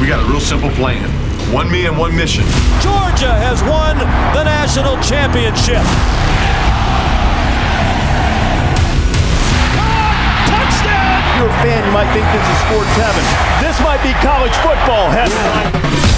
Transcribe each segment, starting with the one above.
We got a real simple plan. One me and one mission. Georgia has won the national championship. Touchdown! If you're a fan, you might think this is sports heaven. This might be college football heaven.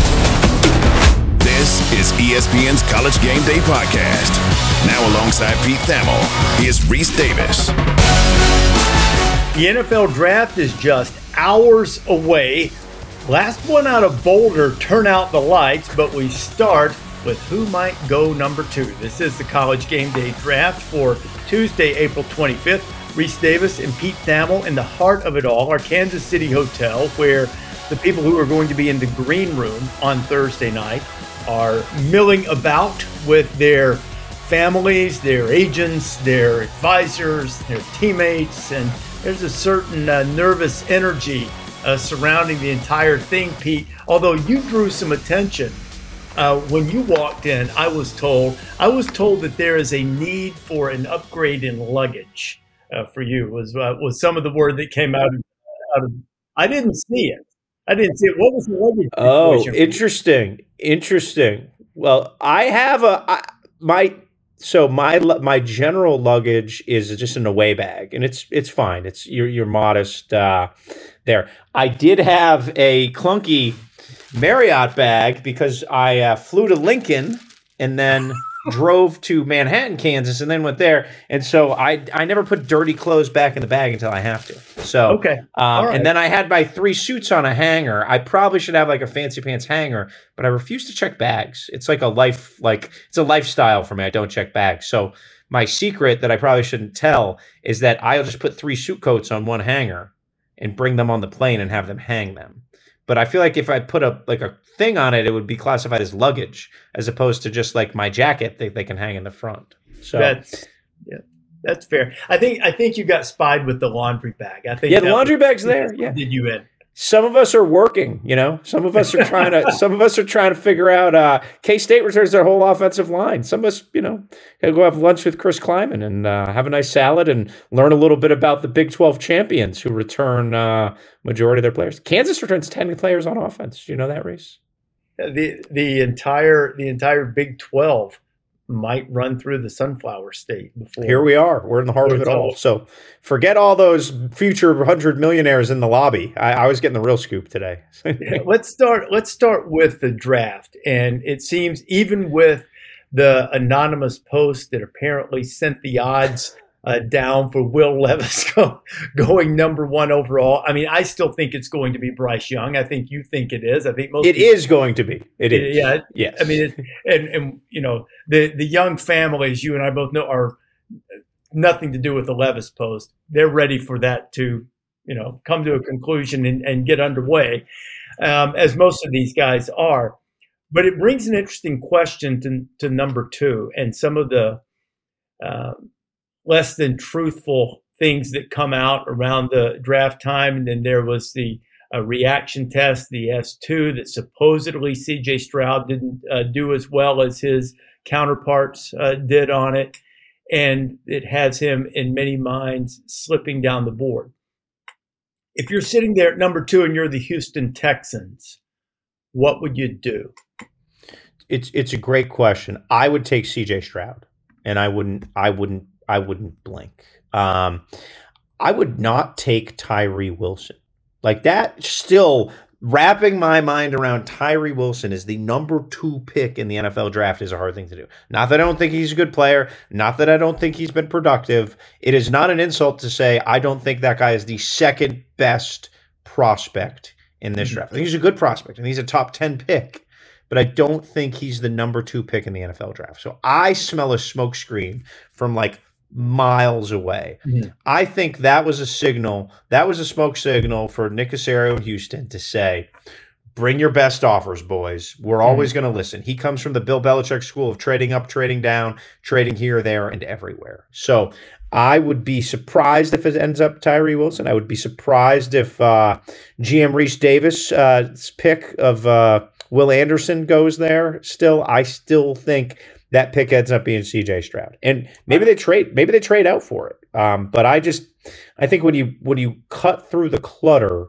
This is ESPN's College Game Day podcast. Now alongside Pete Thamel, here's Reese Davis. The NFL draft is just hours away. Last one out of Boulder, turn out the lights, but we start with who might go number 2. This is the College Game Day draft for Tuesday, April 25th. Reese Davis and Pete Thamel in the heart of it all, our Kansas City hotel, where the people who are going to be in the green room on Thursday night are milling about with their families, their agents, their advisors, their teammates, and there's a certain nervous energy surrounding the entire thing, Pete. Although you drew some attention when you walked in, I was told that there is a need for an upgrade in luggage for you. Was some of the word that came out of. I didn't see it. What was the luggage? Oh, interesting. Well, I have my general luggage is just an away bag, and it's fine. It's you're modest there. I did have a clunky Marriott bag because I flew to Lincoln and then drove to Manhattan, Kansas, and then went there. And so I never put dirty clothes back in the bag until I have to. So okay, all right. And then I had my 3 suits on a hanger. I probably should have like a fancy pants hanger, but I refuse to check bags. It's like it's a lifestyle for me. I don't check bags. So my secret that I probably shouldn't tell is that I'll just put 3 suit coats on one hanger and bring them on the plane and have them hang them. But I feel like if I put a thing on it, it would be classified as luggage as opposed to just like my jacket that they can hang in the front. So that's fair. I think you got spied with the laundry bag. I think the laundry bag's there. Yeah, did you in? Some of us are working, Some of us are trying to figure out. K-State returns their whole offensive line. Some of us, gotta go have lunch with Chris Kleiman and have a nice salad and learn a little bit about the Big 12 champions who return majority of their players. Kansas returns 10 players on offense. Do you know that, Reese? The entire Big 12 might run through the Sunflower State before. Here we are. We're in the heart of it all. So forget all those future 100 millionaires in the lobby. I was getting the real scoop today. Let's start with the draft. And it seems even with the anonymous post that apparently sent the odds down for Will Levis going number 1 overall. I mean, I still think it's going to be Bryce Young. I think you think it is. I think most. It is going to be. It is. Yeah. Yes. I mean, and the Young families, you and I both know, are nothing to do with the Levis post. They're ready for that to, come to a conclusion and get underway, as most of these guys are. But it brings an interesting question to number 2 and some of the less than truthful things that come out around the draft time. And then there was the reaction test, the S2, that supposedly CJ Stroud didn't do as well as his counterparts did on it. And it has him in many minds slipping down the board. If you're sitting there at number 2 and you're the Houston Texans, what would you do? It's a great question. I would take CJ Stroud, and I wouldn't blink. I would not take Tyree Wilson. Like that, still wrapping my mind around Tyree Wilson as the number 2 pick in the NFL draft is a hard thing to do. Not that I don't think he's a good player. Not that I don't think he's been productive. It is not an insult to say I don't think that guy is the second best prospect in this draft. I think he's a good prospect, and he's a top 10 pick. But I don't think he's the number 2 pick in the NFL draft. So I smell a smokescreen from like miles away. Mm-hmm. I think that was a signal. That was a smoke signal for Nick Caserio in Houston to say, bring your best offers, boys. We're always going to listen. He comes from the Bill Belichick school of trading up, trading down, trading here, there, and everywhere. So I would be surprised if it ends up Tyree Wilson. I would be surprised if GM Reese Davis' pick of Will Anderson goes there still. I still think that pick ends up being CJ Stroud. And maybe they trade out for it. But I think when you cut through the clutter,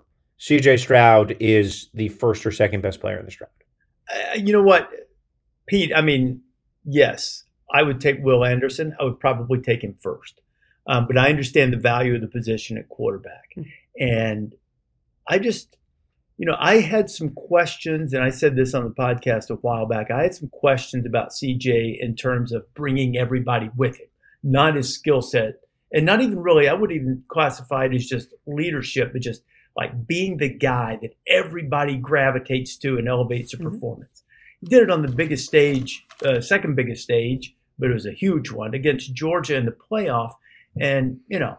CJ Stroud is the first or second best player in this draft. You know what, Pete? I mean, yes, I would take Will Anderson. I would probably take him first. But I understand the value of the position at quarterback. And I just, I had some questions, and I said this on the podcast a while back. I had some questions about CJ in terms of bringing everybody with him, not his skill set. And not even really, I wouldn't even classify it as just leadership, but just like being the guy that everybody gravitates to and elevates their performance. He did it on the biggest stage, second biggest stage, but it was a huge one against Georgia in the playoff. And,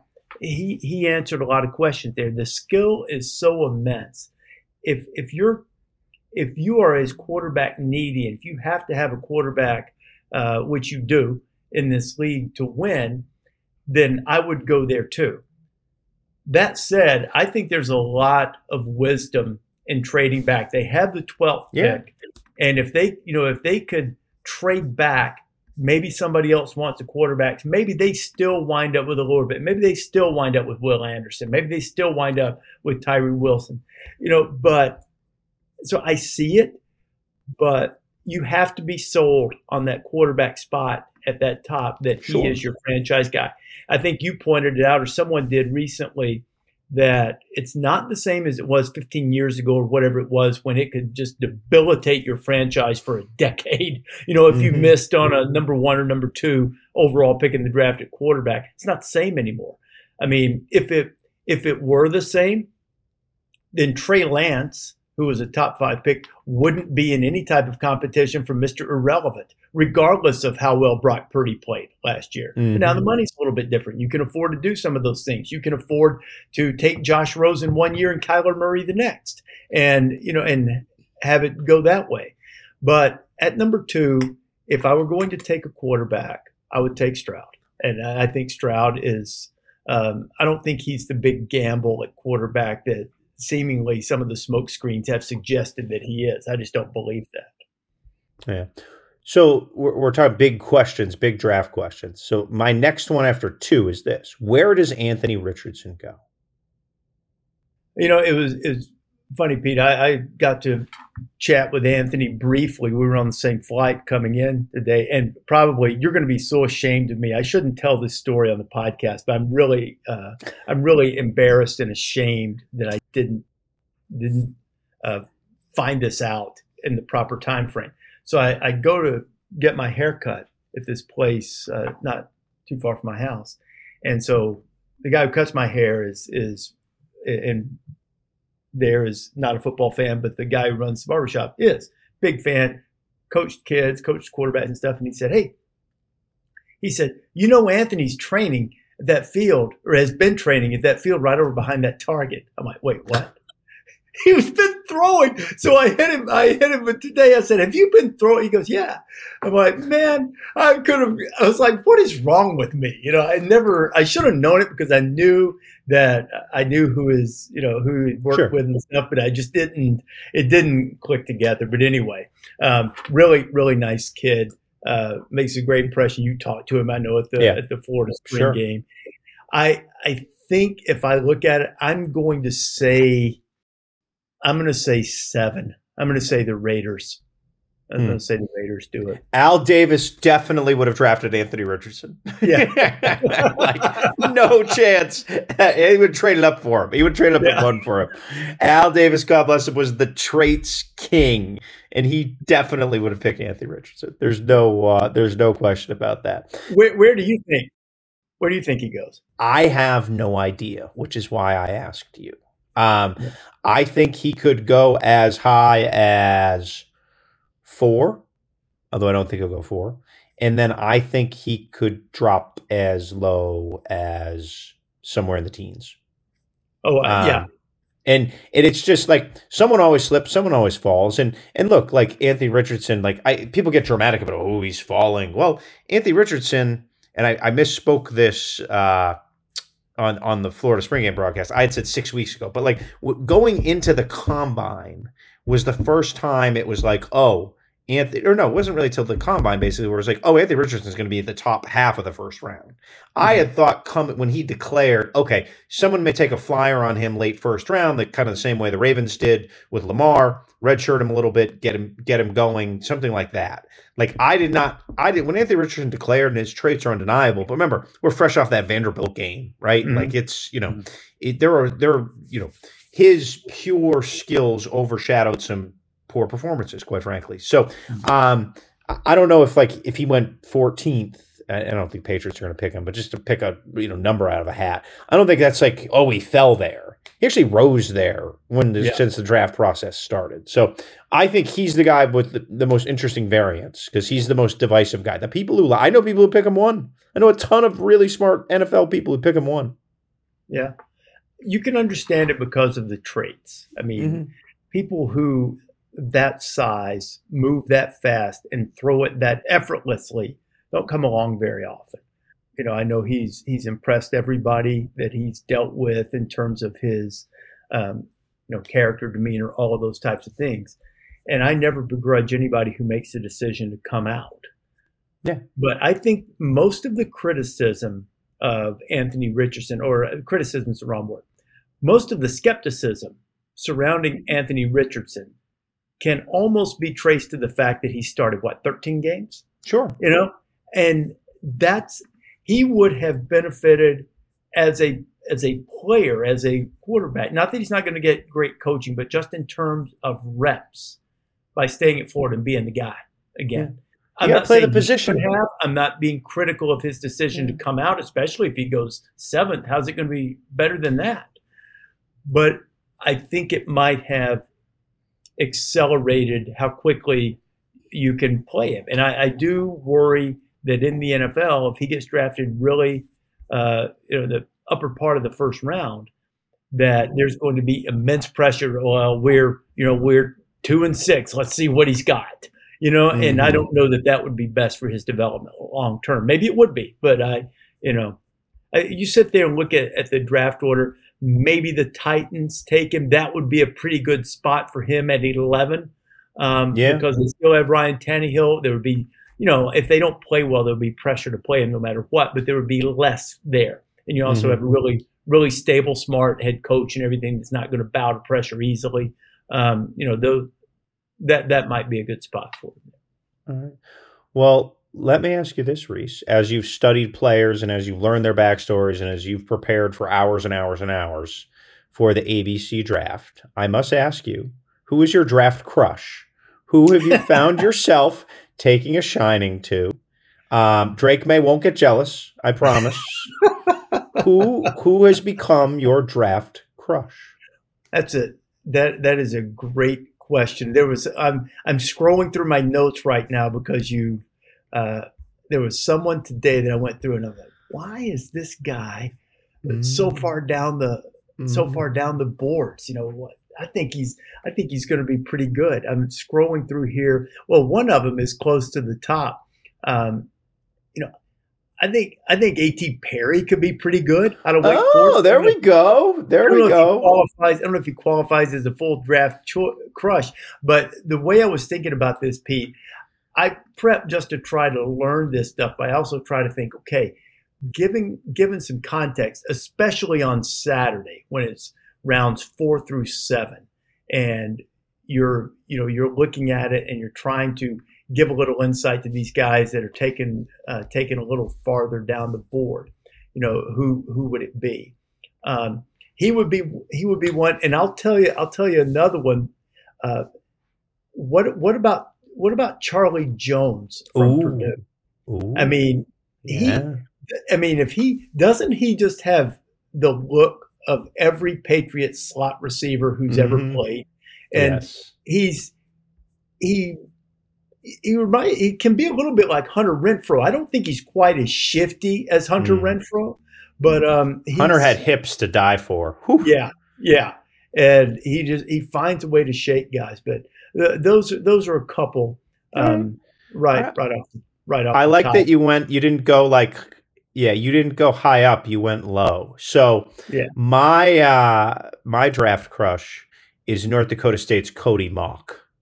he answered a lot of questions there. The skill is so immense. If you are as quarterback needy, and if you have to have a quarterback, which you do in this league to win, then I would go there too. That said, I think there's a lot of wisdom in trading back. They have the 12th pick, and if they could trade back, maybe somebody else wants a quarterback. Maybe they still wind up with a lower bit. Maybe they still wind up with Will Anderson. Maybe they still wind up with Tyree Wilson. But so I see it, but you have to be sold on that quarterback spot at that top that he is your franchise guy. I think you pointed it out, or someone did recently, that it's not the same as it was 15 years ago or whatever it was, when it could just debilitate your franchise for a decade. If you missed on a number 1 or number 2 overall pick in the draft at quarterback, it's not the same anymore. I mean, if it were the same, then Trey Lance, who was a top 5 pick, wouldn't be in any type of competition for Mr. Irrelevant, regardless of how well Brock Purdy played last year. Mm-hmm. Now, the money's a little bit different. You can afford to do some of those things. You can afford to take Josh Rosen 1 year and Kyler Murray the next, and have it go that way. But at number 2, if I were going to take a quarterback, I would take Stroud. And I think Stroud is I don't think he's the big gamble at quarterback that seemingly some of the smoke screens have suggested that he is. I just don't believe that. Yeah. So we're talking big questions, big draft questions. So my next one after 2 is this: where does Anthony Richardson go? It was funny, Pete. I got to chat with Anthony briefly. We were on the same flight coming in today, and probably you're going to be so ashamed of me. I shouldn't tell this story on the podcast, but I'm really embarrassed and ashamed that I didn't find this out in the proper time frame. So I go to get my hair cut at this place not too far from my house, and so the guy who cuts my hair is not a football fan, but the guy who runs the barbershop is big fan, coached kids, coached quarterbacks and stuff. And he said, Anthony's training at that field, or has been training at that field right over behind that target. I'm like, wait, what? He's been throwing. So I hit him. But today I said, have you been throwing? He goes, yeah. I'm like, man, I was like, what is wrong with me? I should have known it, because I knew who he worked with and stuff, but I just it didn't click together. But anyway, really, really nice kid. Makes a great impression. You talked to him, I know, at the Florida spring game. I think if I look at it, I'm going to say 7. I'm going to say the Raiders. I'm going to say the Raiders do it. Al Davis definitely would have drafted Anthony Richardson. Yeah. No chance. He would trade it up for him. He would trade up at 1 for him. Al Davis, God bless him, was the traits king, and he definitely would have picked Anthony Richardson. There's no question about that. Where do you think? Where do you think he goes? I have no idea, which is why I asked you. I think he could go as high as 4, although I don't think he'll go 4. And then I think he could drop as low as somewhere in the teens. Oh, yeah. And it's just like someone always slips, someone always falls. And look, like Anthony Richardson, people get dramatic about, he's falling. Well, Anthony Richardson, and I misspoke this on the Florida spring game broadcast. I had said 6 weeks ago, but going into the combine was the first time it was like, Anthony, or no, it wasn't really till the combine basically where it was like, oh, Anthony Richardson is going to be the top half of the first round. I had thought when he declared, okay, someone may take a flyer on him late first round, like kind of the same way the Ravens did with Lamar, redshirt him a little bit, get him going, something like that. Like when Anthony Richardson declared, and his traits are undeniable, but remember, we're fresh off that Vanderbilt game, right? Like it's, his pure skills overshadowed some poor performances, quite frankly. So I don't know if he went 14th, I don't think Patriots are going to pick him, but just to pick a number out of a hat, I don't think that's like, oh, he fell there. He actually rose there since the draft process started. So I think he's the guy with the most interesting variance because he's the most divisive guy. I know people who pick him 1. I know a ton of really smart NFL people who pick him 1. Yeah. You can understand it because of the traits. I mean, people who that size, move that fast, and throw it that effortlessly don't come along very often. I know he's impressed everybody that he's dealt with in terms of his, character, demeanor, all of those types of things. And I never begrudge anybody who makes a decision to come out. Yeah. But I think most of the criticism of Anthony Richardson, or criticism is the wrong word, most of the skepticism surrounding Anthony Richardson can almost be traced to the fact that he started 13 games? Sure. And he would have benefited as a player, as a quarterback. Not that he's not going to get great coaching, but just in terms of reps by staying at Florida and being the guy again. You got to play the position. I'm not being critical of his decision to come out, especially if he goes 7th. How's it going to be better than that? But I think it might have accelerated how quickly you can play him. And I do worry that in the NFL, if he gets drafted really, the upper part of the first round, that there's going to be immense pressure. Well, we're 2-6. Let's see what he's got. And I don't know that would be best for his development long term. Maybe it would be, but you sit there and look at the draft order. Maybe the Titans take him. That would be a pretty good spot for him at 11. Because they still have Ryan Tannehill. There would be, if they don't play well, there'll be pressure to play him no matter what, but there would be less there. And you also have a really, really stable, smart head coach and everything that's not going to bow to pressure easily. That might be a good spot for him. All right. Well, let me ask you this, Reese. As you've studied players and as you've learned their backstories and as you've prepared for hours and hours and hours for the ABC draft, I must ask you, who is your draft crush? Who have you found yourself taking a shining to? Drake May won't get jealous, I promise. Who has become your draft crush? That's it. That is a great question. I'm scrolling through my notes right now because there was someone today that I went through and I'm like, why is this guy so far down the boards? What? I think he's going to be pretty good. I'm scrolling through here. Well, one of them is close to the top. I think A.T. Perry could be pretty good out of Wake Forest. Oh, there we go. There we go. I don't know if he qualifies as a full draft crush, but the way I was thinking about this, Pete, I prep just to try to learn this stuff, but I also try to think, okay, given some context, especially on Saturday when it's rounds 4 through 7, and you're looking at it and you're trying to give a little insight to these guys that are taken a little farther down the board. Who would it be? He would be one, and I'll tell you another one. What about Charlie Jones from Purdue? Ooh. I mean, if he doesn't, he just have the look of every Patriot slot receiver who's ever played, and he can be a little bit like Hunter Renfrow. I don't think he's quite as shifty as Hunter Renfrow, but Hunter had hips to die for. Whew. Yeah, and he finds a way to shake guys. But those are a couple right off. I like top. that you didn't go you didn't go high up, you went low. So my draft crush is North Dakota State's Cody Mauch.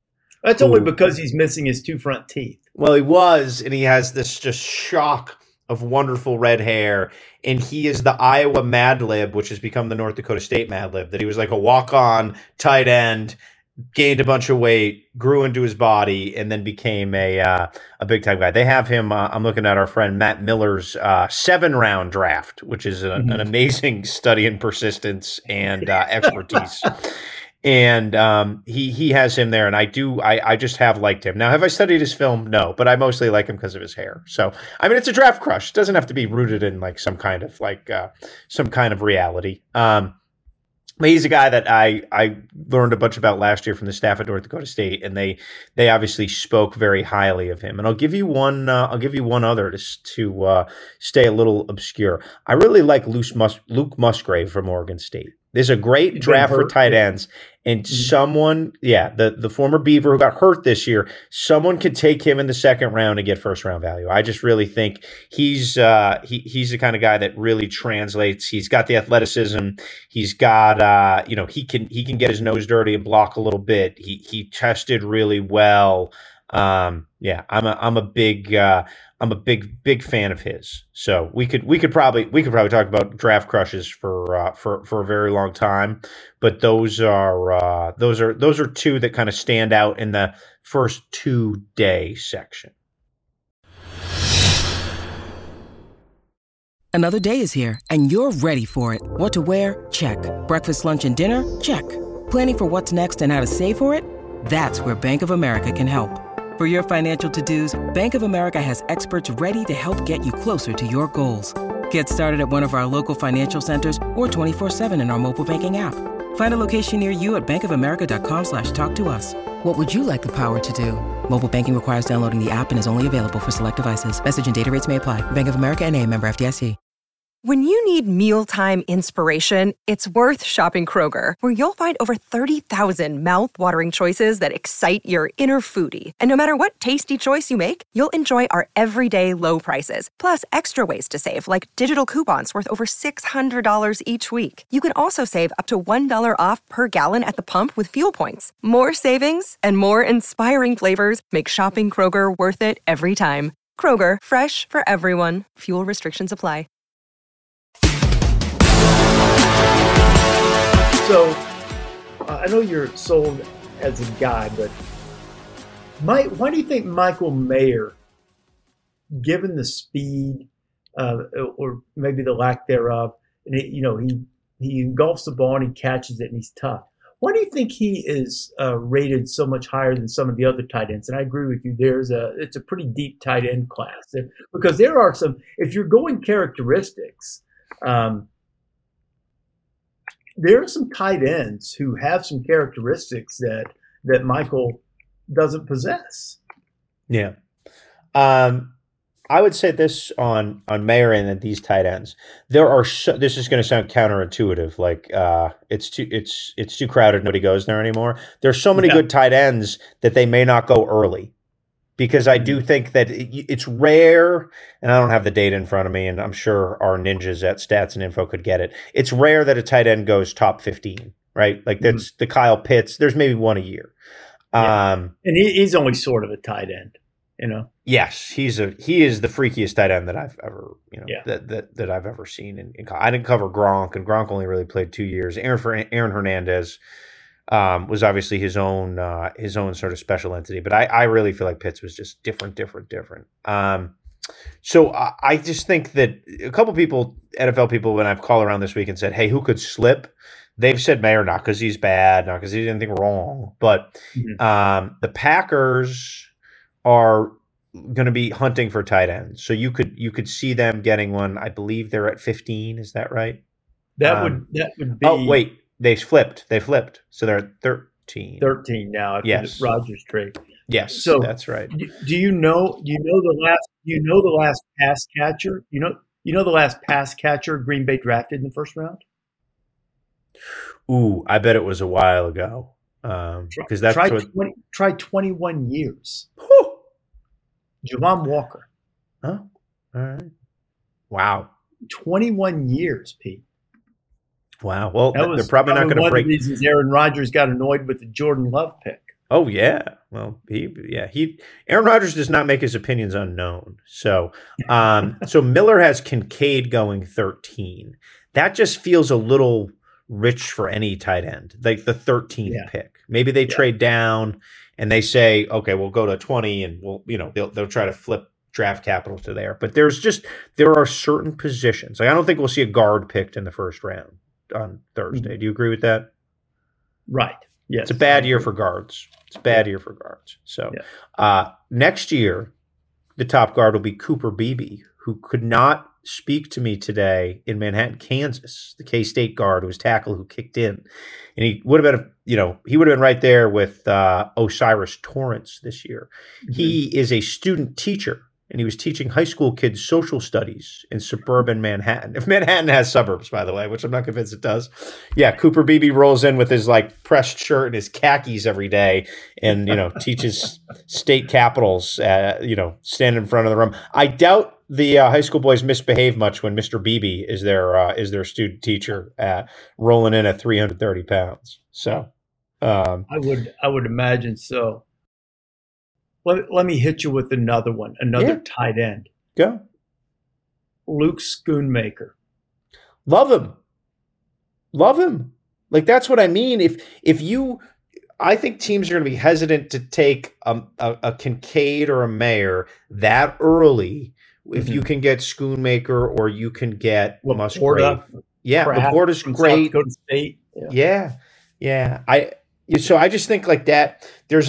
That's only because he's missing his 2 front teeth. Well, he was, and he has this just shock of wonderful red hair, and he is the Iowa Mad Lib, which has become the North Dakota State Mad Lib, that he was like a walk-on tight end, gained a bunch of weight, grew into his body, and then became a big-time guy. They have him, I'm looking at our friend Matt Miller's 7-round draft, which is an amazing study in persistence and expertise. And he has him there, and I just have liked him. Now, have I studied his film? No, but I mostly like him because of his hair. So, I mean, it's a draft crush. It doesn't have to be rooted in like some kind of reality. But he's a guy that I learned a bunch about last year from the staff at North Dakota State, and they obviously spoke very highly of him. And I'll give you one other to stay a little obscure. I really like Luke Musgrave from Oregon State. There's a great draft for tight ends, and someone, the former Beaver who got hurt this year, someone could take him in the 2nd round and get 1st-round value. I just really think he's the kind of guy that really translates. He's got the athleticism. He's got he can get his nose dirty and block a little bit. He tested really well. I'm a big fan of his. So we could probably talk about draft crushes for a very long time, but those are 2 that kind of stand out in the first 2-day section. Another day is here and you're ready for it. What to wear? Check. Breakfast, lunch, and dinner? Check. Planning for what's next and how to save for it? That's where Bank of America can help. For your financial to-dos, Bank of America has experts ready to help get you closer to your goals. Get started at one of our local financial centers or 24/7 in our mobile banking app. Find a location near you at bankofamerica.com/talktous. What would you like the power to do? Mobile banking requires downloading the app and is only available for select devices. Message and data rates may apply. Bank of America N.A., member FDIC. When you need mealtime inspiration, it's worth shopping Kroger, where you'll find over 30,000 mouth-watering choices that excite your inner foodie. And no matter what tasty choice you make, you'll enjoy our everyday low prices, plus extra ways to save, like digital coupons worth over $600 each week. You can also save up to $1 off per gallon at the pump with fuel points. More savings and more inspiring flavors make shopping Kroger worth it every time. Kroger, fresh for everyone. Fuel restrictions apply. So, I know you're sold as a guy, but why do you think Michael Mayer, given the speed or maybe the lack thereof, and he engulfs the ball and he catches it and he's tough, why do you think he is rated so much higher than some of the other tight ends? And I agree with you. It's a pretty deep tight end class, because there are some. If you're going characteristics. There are some tight ends who have some characteristics that Michael doesn't possess. Yeah. I would say this on Mayer and these tight ends. This is going to sound counterintuitive, like it's too crowded, nobody goes there anymore. There's so many good tight ends that they may not go early. Because I do think that it's rare, and I don't have the data in front of me, and I'm sure our ninjas at Stats and Info could get it. It's rare that a tight end goes top 15, right? Like that's the Kyle Pitts. There's maybe one a year. And he's only sort of a tight end, Yes, he is the freakiest tight end that I've ever, that I've ever seen. In I didn't cover Gronk, and Gronk only really played 2 years. Aaron Hernandez was obviously his own sort of special entity, but I really feel like Pitts was just different. So I just think that a couple people, NFL people, when I've called around this week and said, hey, who could slip? They've said Mayer, not because he's bad, not because he did anything wrong, but the Packers are going to be hunting for tight ends. So you could see them getting one. I believe they're at 15. Is that right? That would be. Oh, wait. They flipped. So they're at 13. 13 now after the Rodgers trade. Yes, so that's right. Do you know the last pass catcher? You know the last pass catcher Green Bay drafted in the first round? Ooh, I bet it was a while ago. Because try 21 years. Whew. Javon Walker. Oh, all right. Wow. 21 years, Pete. Wow. Well, they're probably not going to break. One of the reasons Aaron Rodgers got annoyed with the Jordan Love pick. Oh yeah. Well, Aaron Rodgers does not make his opinions unknown. So, so Miller has Kincaid going 13. That just feels a little rich for any tight end, like the 13th pick. Maybe they trade down and they say, okay, we'll go to 20 and they'll try to flip draft capital to there. But there are certain positions. Like I don't think we'll see a guard picked in the first round on Thursday. Mm-hmm. Do you agree with that? Right. Yes. It's a bad year for guards. So next year, the top guard will be Cooper Beebe, who could not speak to me today in Manhattan, Kansas, the K-State guard who was tackle who kicked in. And he would have been right there with Osiris Torrance this year. Mm-hmm. He is a student teacher, and he was teaching high school kids social studies in suburban Manhattan. If Manhattan has suburbs, by the way, which I'm not convinced it does. Yeah, Cooper Beebe rolls in with his pressed shirt and his khakis every day and, teaches state capitals, stand in front of the room. I doubt the high school boys misbehave much when Mr. Beebe is their student teacher, rolling in at 330 pounds. So I would imagine so. Let me hit you with another one, tight end. Go. Luke Schoonmaker. Love him. Like, that's what I mean. I think teams are going to be hesitant to take a Kincaid or a Mayer that early if you can get Schoonmaker or you can get Musgrave. Yeah, Laporta's great. South Dakota State. Yeah. So I just think like that.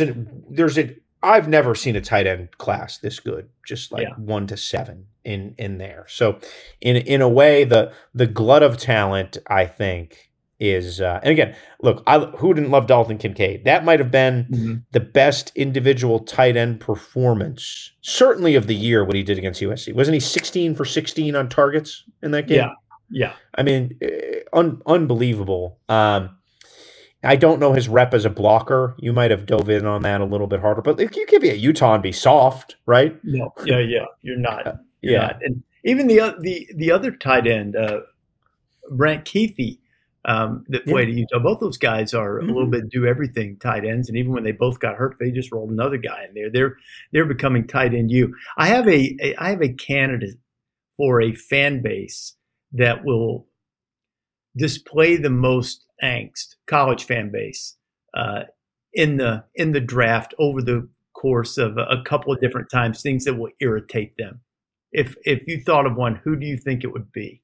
I've never seen a tight end class this good, just 1 to 7 in there. So in a way, the glut of talent, I think, is and again, look, who didn't love Dalton Kincaid? That might have been the best individual tight end performance, certainly of the year, what he did against USC. Wasn't he 16 for 16 on targets in that game? Yeah. I mean, unbelievable. I don't know his rep as a blocker. You might have dove in on that a little bit harder, but you could be at Utah and be soft, right? No, yeah, you're not. You're not. And even the other tight end, Brant Keithy, that played at Utah. Both those guys are a little bit do everything tight ends, and even when they both got hurt, they just rolled another guy in there. They're becoming tight end. I have a candidate for a fan base that will display the most angst, college fan base, in the draft over the course of a couple of different times, things that will irritate them. If you thought of one, who do you think it would be?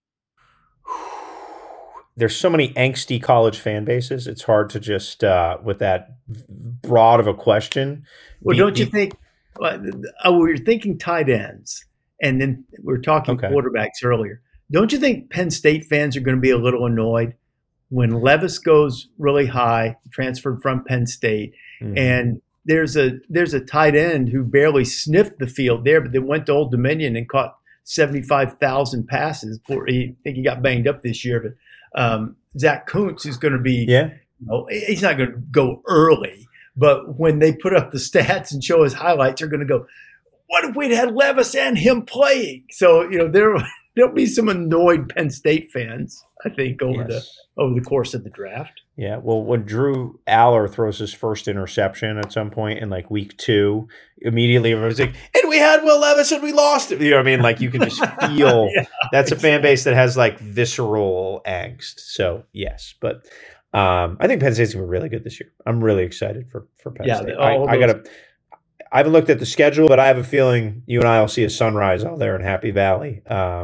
There's so many angsty college fan bases. It's hard to just, with that broad of a question. Well, don't you think, we're thinking tight ends, and then we were talking quarterbacks earlier. Don't you think Penn State fans are going to be a little annoyed when Levis goes really high, transferred from Penn State, and there's a tight end who barely sniffed the field there, but then went to Old Dominion and caught 75,000 passes. I think he got banged up this year, but Zach Kuntz is going to be, he's not going to go early, but when they put up the stats and show his highlights, they're going to go, what if we'd had Levis and him playing? So, there'll be some annoyed Penn State fans, I think, over the course of the draft. Yeah, well, when Drew Aller throws his first interception at some point in week 2, immediately everyone's like, and we had Will Levis and we lost him. You know what I mean? You can just feel that's a fan base that has visceral angst. So yes, but I think Penn State's gonna be really good this year. I'm really excited for Penn State. I haven't looked at the schedule, but I have a feeling you and I will see a sunrise out there in Happy Valley.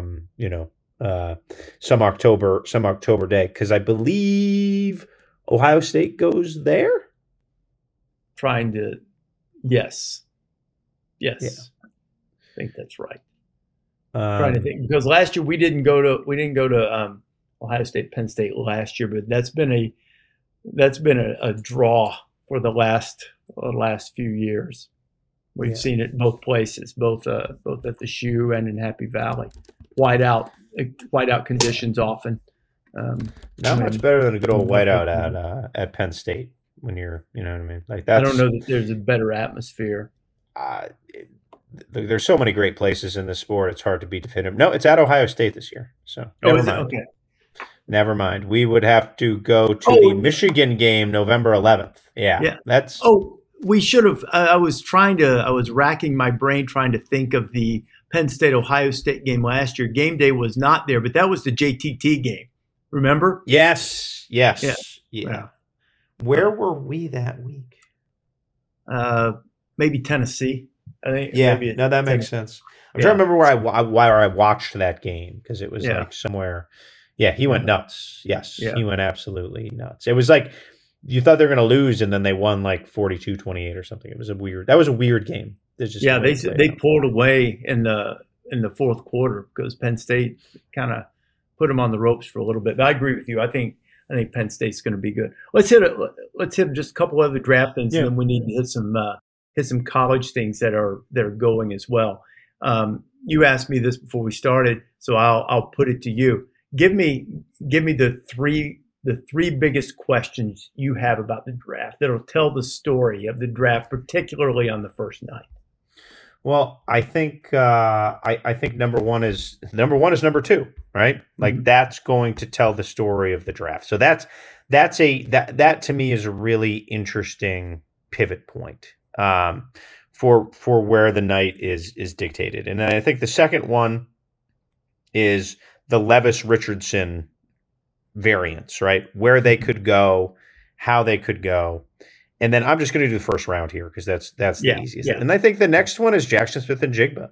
Some October day, because I believe Ohio State goes there. Yes. Yeah. I think that's right. Trying to think, because last year we didn't go to Ohio State, Penn State last year, but that's been a draw for the last few years. We've seen it both places, both at the Shoe and in Happy Valley. Whiteout conditions often. Not much better than a good old whiteout at Penn State when you're, you know what I mean? That's, I don't know that there's a better atmosphere. There's so many great places in this sport. It's hard to be definitive. No, it's at Ohio State this year. So never mind. Okay. Never mind. We would have to go to the Michigan game November 11th. Yeah. That's. Oh, we should have. I was racking my brain trying to think of the Penn State Ohio State game last year. Game day was not there, but that was the JTT game. Remember? Yes. Yeah. Wow. Where were we that week? Maybe Tennessee. I think. Yeah. No, that makes sense. I'm trying to remember where I watched that game because it was like somewhere. Yeah, he went nuts. Yes, he went absolutely nuts. It was like you thought they were going to lose, and then they won like 42-28 or something. It was that was a weird game. They pulled away in the fourth quarter because Penn State kind of put them on the ropes for a little bit. But I agree with you. I think Penn State's going to be good. Let's hit just a couple other draft things, and then we need to hit some college things that are going as well. You asked me this before we started, so I'll put it to you. Give me the three biggest questions you have about the draft that'll tell the story of the draft, particularly on the first night. Well, I think I think number one is number two, right? Like that's going to tell the story of the draft. So that to me is a really interesting pivot point for where the night is dictated. And then I think the second one is the Levis Richardson variants, right? Where they could go, how they could go. And then I'm just going to do the first round here because that's the easiest. Yeah. And I think the next one is Jackson Smith-Njigba.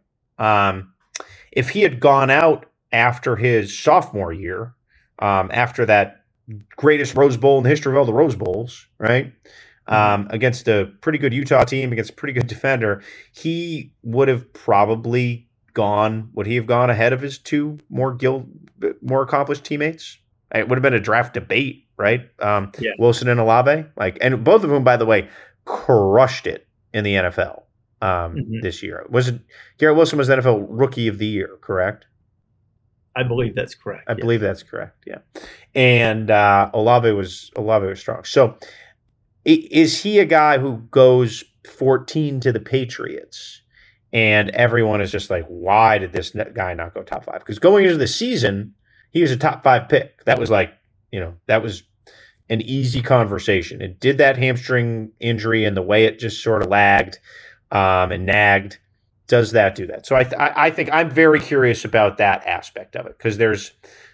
If he had gone out after his sophomore year, after that greatest Rose Bowl in the history of all the Rose Bowls, right? Against a pretty good Utah team, against a pretty good defender, he would have probably gone ahead of his two more accomplished teammates? It would have been a draft debate, right? Wilson and Olave, and both of them, by the way, crushed it in the NFL this year. Garrett Wilson was the NFL Rookie of the Year, correct? I believe that's correct. I believe that's correct. Yeah, and Olave was strong. So, is he a guy who goes 14 to the Patriots? And everyone is just like, why did this guy not go top 5? Because going into the season, he was a top 5 pick. That was that was an easy conversation. And did that hamstring injury and the way it just sort of lagged and nagged, does that do that? So I think I'm very curious about that aspect of it because there's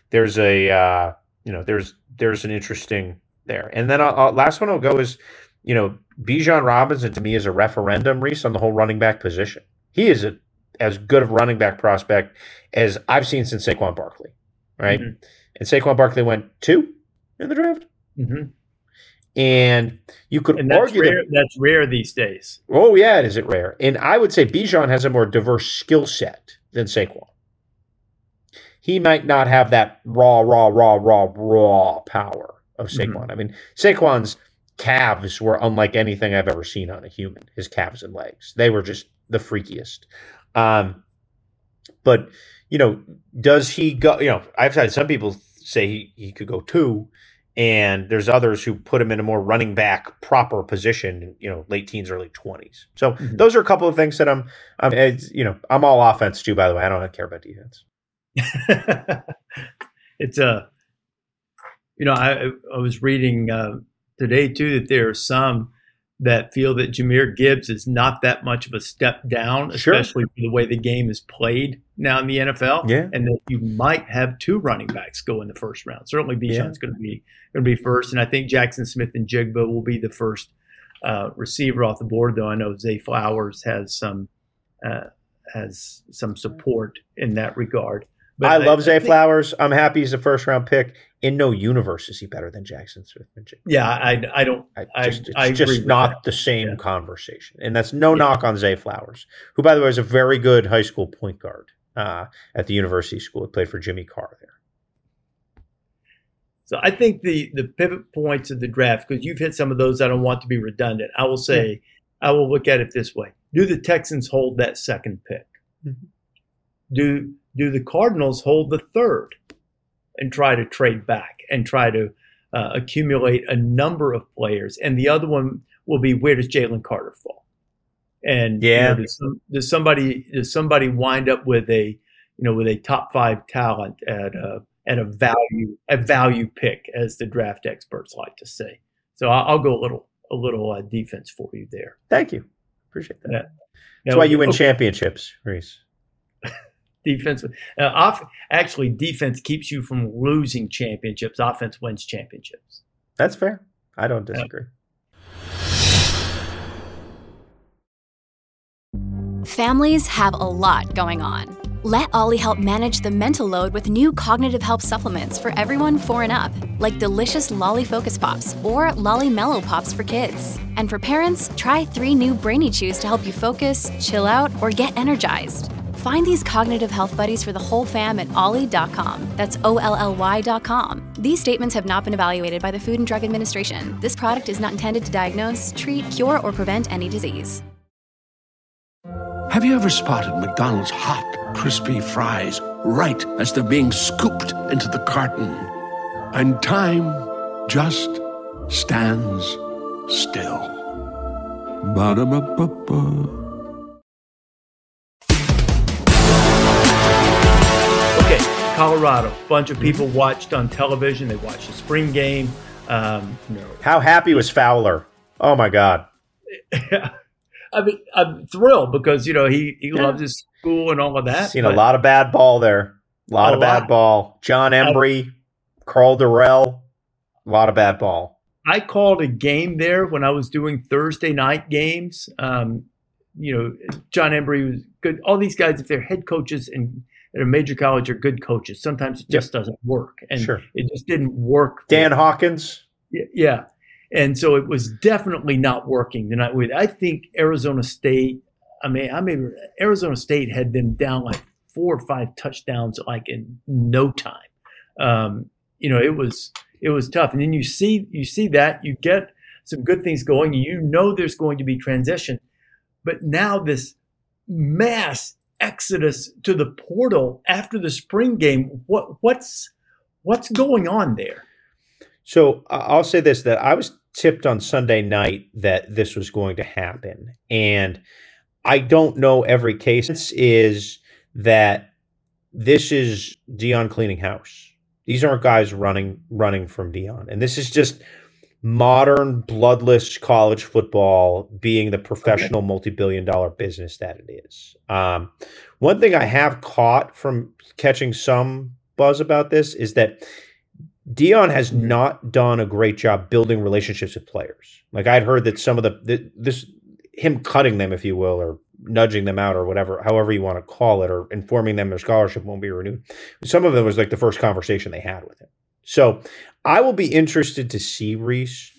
an interesting there. And then last one I'll go is, Bijan Robinson to me is a referendum, Reese, on the whole running back position. He is as good of a running back prospect as I've seen since Saquon Barkley, right? Mm-hmm. And Saquon Barkley went 2 in the draft. Mm-hmm. And you could argue that's rare these days. Oh, yeah, is it rare? And I would say Bijan has a more diverse skill set than Saquon. He might not have that raw power of Saquon. Mm-hmm. I mean, Saquon's calves were unlike anything I've ever seen on a human, his calves and legs. They were just the freakiest. But, does he go, I've had some people say he could go 2, and there's others who put him in a more running back proper position, late teens, early 20s. So those are a couple of things that I'm all offense too, by the way. I don't care about defense. It's I was reading today too that there are some that feel that Jahmyr Gibbs is not that much of a step down, especially for the way the game is played now in the NFL. Yeah. And that you might have 2 running backs go in the first round. Certainly Bijan's going to be first, and I think Jackson Smith-Njigba will be the first receiver off the board. Though I know Zay Flowers has some support in that regard. But I love Zay Flowers. I'm happy he's a first round pick. In no universe is he better than Jackson Smith-Njigba. Yeah, I don't. It's just not the same conversation, and that's no knock on Zay Flowers, who, by the way, is a very good high school point guard at the university school. He played for Jimmy Carr there. So I think the pivot points of the draft, because you've hit some of those, I don't want to be redundant. I will say, I will look at it this way: do the Texans hold that second pick? Mm-hmm. Do the Cardinals hold the third and try to trade back and try to accumulate a number of players? And the other one will be, where does Jalen Carter fall? And does somebody wind up with a top 5 talent at at a value pick, as the draft experts like to say. So I'll go a little defense for you there. Thank you. Appreciate that. Yeah. That's why you win championships, Reese. Defense. Actually, defense keeps you from losing championships. Offense wins championships. That's fair. I don't disagree. Families have a lot going on. Let Ollie help manage the mental load with new cognitive help supplements for everyone 4 and up, like delicious Lolly Focus Pops or Lolly Mellow Pops for kids. And for parents, try 3 new Brainy Chews to help you focus, chill out, or get energized. Find these cognitive health buddies for the whole fam at ollie.com. That's OLLY.com. These statements have not been evaluated by the Food and Drug Administration. This product is not intended to diagnose, treat, cure, or prevent any disease. Have you ever spotted McDonald's hot, crispy fries right as they're being scooped into the carton? And time just stands still. Ba-da-ba-ba-ba. Okay, Colorado. A bunch of people watched on television. They watched the spring game. How happy was Fowler? Oh, my God. I mean, I'm thrilled because, he loves his school and all of that. Seen a lot of bad ball there. A lot of bad ball. John Embry, Carl Durrell, a lot of bad ball. I called a game there when I was doing Thursday night games. John Embry was good. All these guys, if they're head coaches at a major college, are good coaches. Sometimes it just doesn't work. And it just didn't work. Dan Hawkins. Yeah. And so it was definitely not working the night with. I think Arizona State. Arizona State had them down like 4 or 5 touchdowns like in no time. It was tough. And then you see that you get some good things going. There's going to be transition, but now this mass exodus to the portal after the spring game. What's going on there? So I'll say this, that I was tipped on Sunday night that this was going to happen. And I don't know every case. Is that this is Deion cleaning house. These aren't guys running from Deion. And this is just modern, bloodless college football being the professional multi-billion-dollar business that it is. One thing I have caught from catching some buzz about this is that Deion has not done a great job building relationships with players. Like I'd heard that some of him cutting them, if you will, or nudging them out or whatever, however you want to call it, or informing them their scholarship won't be renewed. Some of them was like the first conversation they had with him. So I will be interested to see, Reese.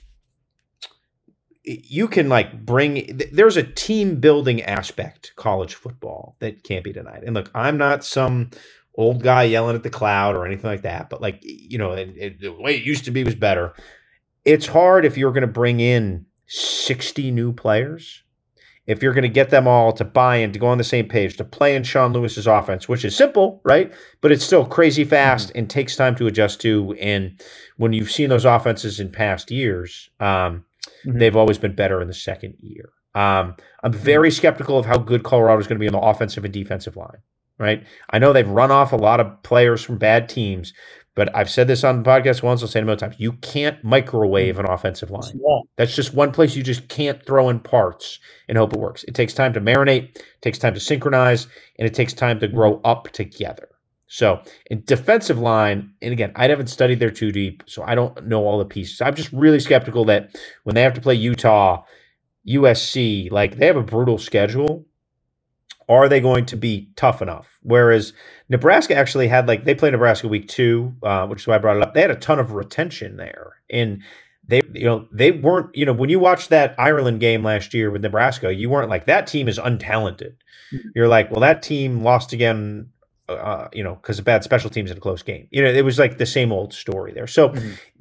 You can there's a team building aspect to college football that can't be denied. And look, I'm not some old guy yelling at the cloud or anything like that. But the way it used to be was better. It's hard if you're going to bring in 60 new players, if you're going to get them all to buy in, to go on the same page, to play in Sean Lewis's offense, which is simple, right? But it's still crazy fast and takes time to adjust to. And when you've seen those offenses in past years, they've always been better in the second year. I'm very skeptical of how good Colorado is going to be on the offensive and defensive line. Right? I know they've run off a lot of players from bad teams, but I've said this on the podcast once, I'll say it a million times. You can't microwave an offensive line. That's just one place you just can't throw in parts and hope it works. It takes time to marinate, it takes time to synchronize, and it takes time to grow up together. So in defensive line, and again, I haven't studied there too deep, so I don't know all the pieces. I'm just really skeptical that when they have to play Utah, USC, they have a brutal schedule. Are they going to be tough enough? Whereas Nebraska actually had they played Nebraska week 2, which is why I brought it up. They had a ton of retention there, and they weren't. when you watched that Ireland game last year with Nebraska, you weren't like that team is untalented. You're like, well, that team lost again, because of bad special teams in a close game. It was like the same old story there. So,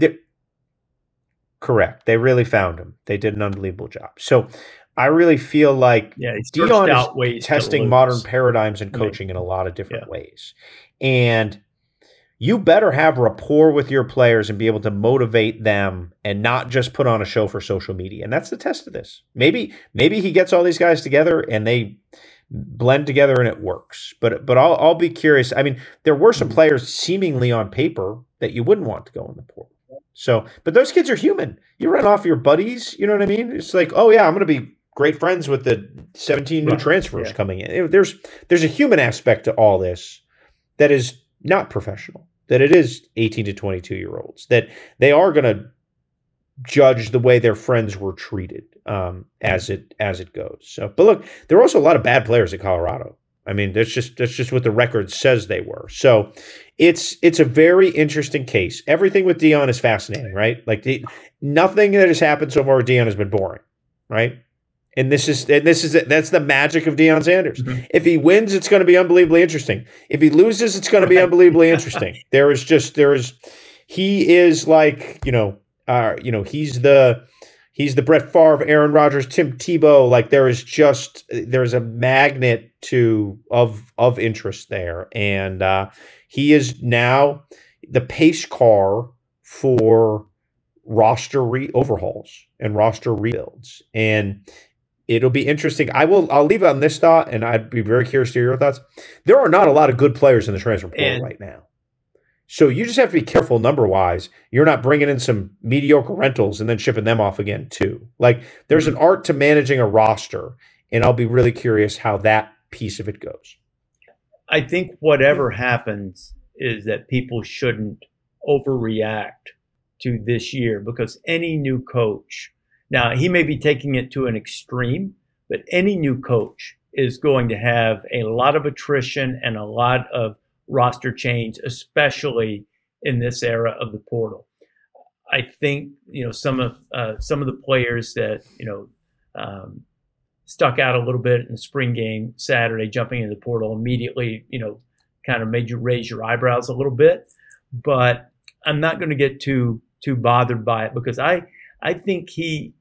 correct. They really found him. They did an unbelievable job. So. I really feel like Deion is testing modern paradigms in coaching in a lot of different ways. And you better have rapport with your players and be able to motivate them and not just put on a show for social media. And that's the test of this. Maybe he gets all these guys together and they blend together and it works. But I'll be curious. I mean, there were some players seemingly on paper that you wouldn't want to go in the portal. So, but those kids are human. You run off your buddies, you know what I mean? It's like, oh yeah, I'm going to be great friends with the 17 new transfers coming in. There's a human aspect to all this that is not professional, that it is 18 to 22-year-olds, that they are going to judge the way their friends were treated as it goes. So, but look, there are also a lot of bad players at Colorado. I mean, that's just what the record says they were. So it's a very interesting case. Everything with Deion is fascinating, right? Like nothing that has happened so far with Deion has been boring, right? And that's the magic of Deion Sanders. Mm-hmm. If he wins, it's going to be unbelievably interesting. If he loses, it's going to be unbelievably interesting. He is like, he's the Brett Favre, Aaron Rodgers, Tim Tebow. Like there's a magnet of interest there. And he is now the pace car for roster overhauls and roster rebuilds. And it'll be interesting. I'll leave it on this thought, and I'd be very curious to hear your thoughts. There are not a lot of good players in the transfer portal right now. So you just have to be careful number-wise. You're not bringing in some mediocre rentals and then shipping them off again too. Like there's an art to managing a roster, and I'll be really curious how that piece of it goes. I think whatever happens is that people shouldn't overreact to this year, because any new coach, now he may be taking it to an extreme, but any new coach is going to have a lot of attrition and a lot of roster change, especially in this era of the portal. I think some of the players that stuck out a little bit in the spring game Saturday, jumping into the portal immediately, kind of made you raise your eyebrows a little bit. But I'm not going to get too bothered by it, because I think he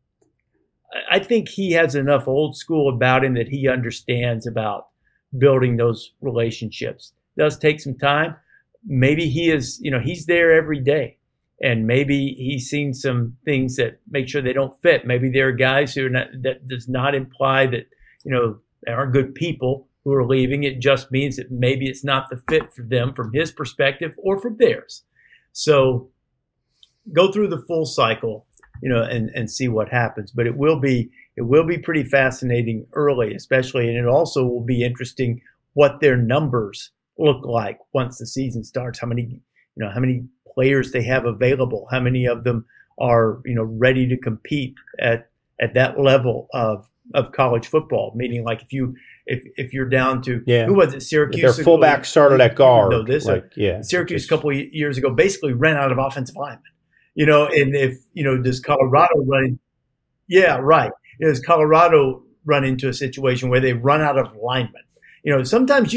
has enough old school about him that he understands about building those relationships. It does take some time. Maybe he is, he's there every day, and maybe he's seen some things that make sure they don't fit. Maybe there are guys who are not, that does not imply that, they aren't good people who are leaving. It just means that maybe it's not the fit for them from his perspective or from theirs. So go through the full cycle, and see what happens. But it will be pretty fascinating early, especially, and it also will be interesting what their numbers look like once the season starts. How many players they have available, how many of them are ready to compete at that level of college football. Meaning, like if you're down to who was it, Syracuse? Their fullback started at guard. Syracuse a couple of years ago basically ran out of offensive linemen. And if does Colorado run? Yeah, right. Does Colorado run into a situation where they run out of linemen? Sometimes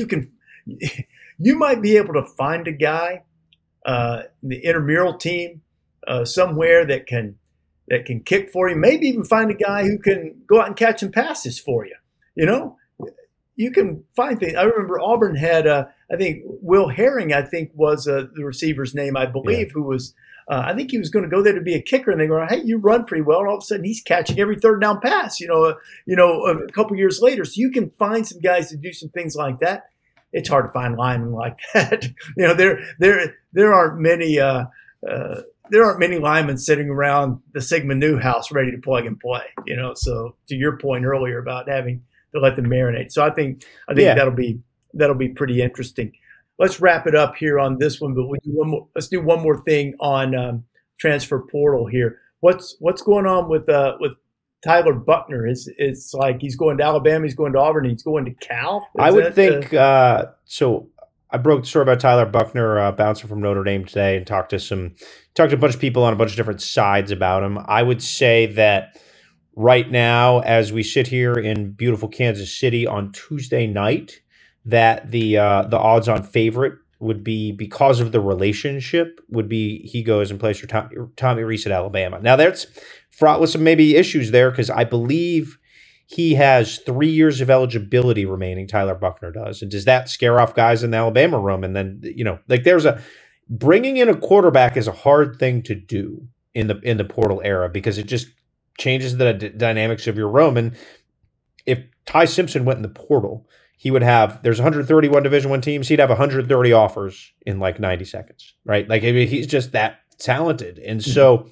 you might be able to find a guy, the intramural team, somewhere that can kick for you. Maybe even find a guy who can go out and catch some passes for you. You can find things. I remember Auburn had, I think Will Herring, was the receiver's name, I believe, who was. I think he was going to go there to be a kicker, and they go, "Hey, you run pretty well." And all of a sudden, he's catching every third down pass. A couple years later, so you can find some guys to do some things like that. It's hard to find linemen like that. There aren't many linemen sitting around the Sigma Newhouse ready to plug and play. So to your point earlier about having to let them marinate. So I think that'll be pretty interesting. Let's wrap it up here on this one, but let's do one more thing on transfer portal here. What's going on with Tyler Buchner? It's like he's going to Alabama, he's going to Auburn, he's going to Cal. I would think so. I broke the story about Tyler Buchner bouncing from Notre Dame today, and talked to a bunch of people on a bunch of different sides about him. I would say that right now, as we sit here in beautiful Kansas City on Tuesday night, that the odds-on favorite would be, because of the relationship, would be he goes and plays for Tommy Rees at Alabama. Now, that's fraught with some maybe issues there, because I believe he has 3 years of eligibility remaining, Tyler Buchner does. And does that scare off guys in the Alabama room? And then, bringing in a quarterback is a hard thing to do in the portal era, because it just changes the dynamics of your room. And if Ty Simpson went in the portal, he would have, there's 131 Division I teams, he'd have 130 offers in like 90 seconds, right? Like, I mean, he's just that talented. And so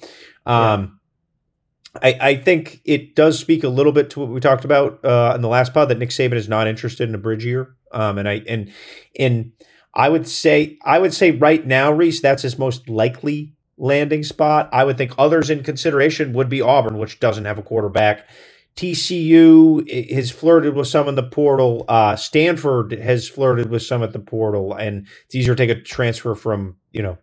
I think it does speak a little bit to what we talked about in the last pod, that Nick Saban is not interested in a bridge year. And I would say right now, Reese, that's his most likely landing spot. I would think others in consideration would be Auburn, which doesn't have a quarterback. TCU has flirted with some in the portal. Stanford has flirted with some at the portal, and it's easier to take a transfer from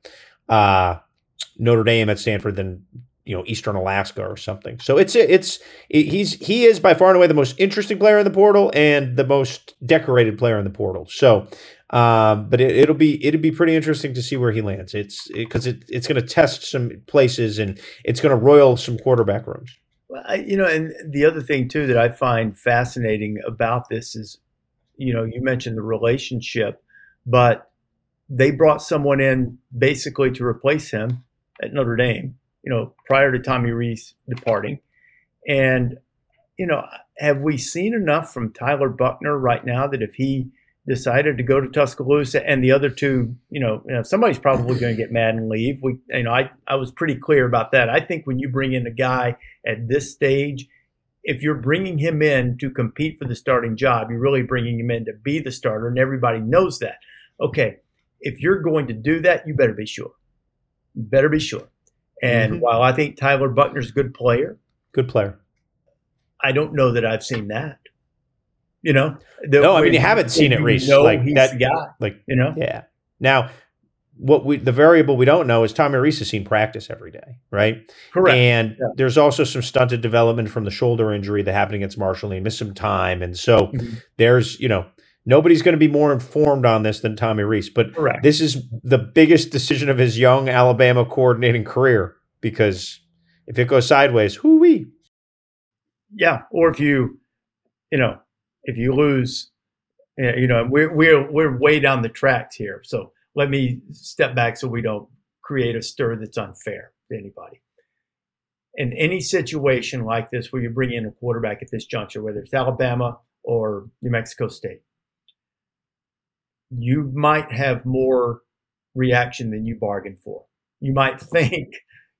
Notre Dame at Stanford than Eastern Alaska or something. So he is by far and away the most interesting player in the portal and the most decorated player in the portal. So, but it'll be pretty interesting to see where he lands. It's going to test some places, and it's going to roil some quarterback rooms. Well, and the other thing too that I find fascinating about this is, you mentioned the relationship, but they brought someone in basically to replace him at Notre Dame, prior to Tommy Rees departing. And, have we seen enough from Tyler Buchner right now that if he decided to go to Tuscaloosa and the other two, somebody's probably going to get mad and leave. I was pretty clear about that. I think when you bring in a guy at this stage, if you're bringing him in to compete for the starting job, you're really bringing him in to be the starter, and everybody knows that. Okay, if you're going to do that, you better be sure. You better be sure. And while I think Tyler Buchner's a good player, I don't know that I've seen that. No, I mean, you haven't seen it, Reese. He's that the guy. Yeah. Now, the variable we don't know is Tommy Rees has seen practice every day, right? Correct. And there's also some stunted development from the shoulder injury that happened against Marshall. He missed some time, and so there's nobody's going to be more informed on this than Tommy Rees. But this is the biggest decision of his young Alabama coordinating career, because if it goes sideways, hoo-wee. Yeah, or if you lose, we're way down the tracks here. So let me step back so we don't create a stir that's unfair to anybody. In any situation like this where you bring in a quarterback at this juncture, whether it's Alabama or New Mexico State, you might have more reaction than you bargained for. You might think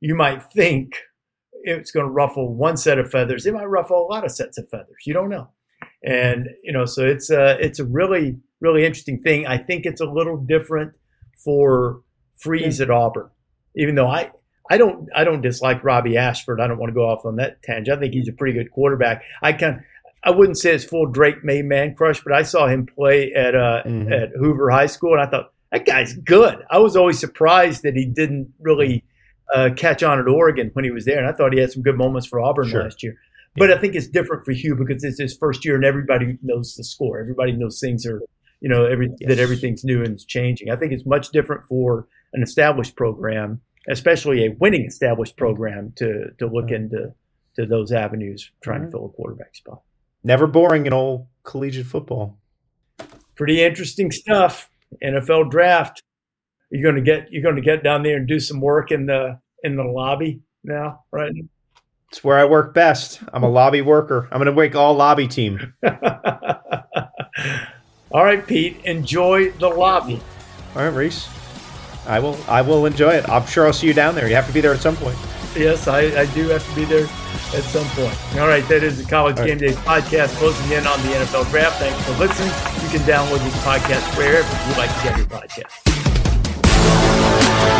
it's going to ruffle one set of feathers. It might ruffle a lot of sets of feathers. You don't know. And, so it's a really, really interesting thing. I think it's a little different for Freeze at Auburn, even though I don't dislike Robbie Ashford. I don't want to go off on that tangent. I think he's a pretty good quarterback. I wouldn't say it's full Drake May man crush, but I saw him play at Hoover High School, and I thought, that guy's good. I was always surprised that he didn't really catch on at Oregon when he was there, and I thought he had some good moments for Auburn last year. But I think it's different for Hugh because it's his first year, and everybody knows the score. Everybody knows things are, that everything's new and it's changing. I think it's much different for an established program, especially a winning established program, to look into those avenues trying to fill a quarterback spot. Never boring in old collegiate football. Pretty interesting stuff. NFL draft. You're going to get down there and do some work in the lobby now, right? It's where I work best. I'm a lobby worker. I'm going to make all lobby team. All right, Pete. Enjoy the lobby. All right, Reese. I will enjoy it. I'm sure I'll see you down there. You have to be there at some point. Yes, I do have to be there at some point. All right, that is the College Game Day podcast, closing in on the NFL draft. Thanks for listening. You can download this podcast wherever you like to get your podcast.